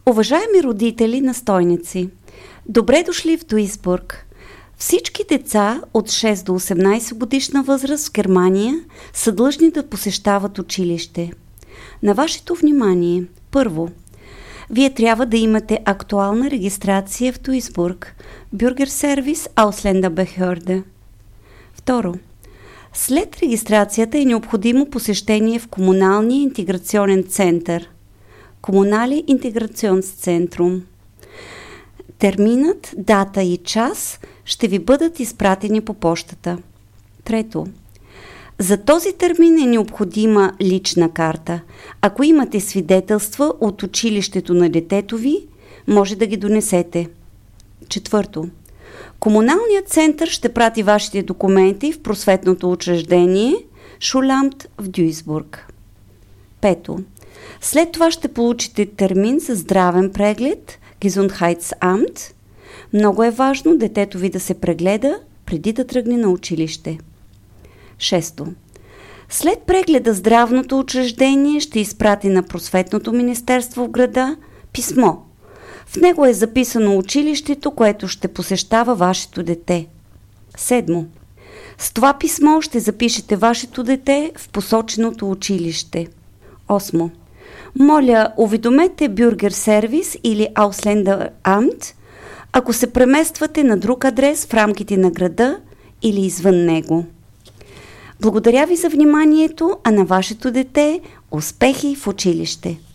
Уважаеми родители, настойници, добре дошли в Дуисбург. Всички деца от 6 до 18 годишна възраст в Германия са длъжни да посещават училище. На вашето внимание, първо, вие трябва да имате актуална регистрация в Дуисбург, Bürgerservice Ausländerbehörde. Второ, след регистрацията е необходимо посещение в Комуналния интеграционен център, Kommunale Integrationszentrum. Терминът, дата и час ще ви бъдат изпратени по пощата. Трето, за този термин е необходима лична карта. Ако имате свидетелства от училището на детето ви, може да ги донесете. Четвърто, Комуналният център ще прати вашите документи в просветното учреждение Schulamt в Дюйсбург. Пето, след това ще получите термин за здравен преглед Gesundheitsamt. Много е важно детето ви да се прегледа преди да тръгне на училище. Шесто, след прегледа здравното учреждение ще изпрати на просветното министерство в града писмо. В него е записано училището, което ще посещава вашето дете. Седмо, с това писмо ще запишете вашето дете в посоченото училище. Осмо, моля, уведомете Bürgerservice или Ausländeраmt, ако се премествате на друг адрес в рамките на града или извън него. Благодаря ви за вниманието, а на вашето дете успехи в училище!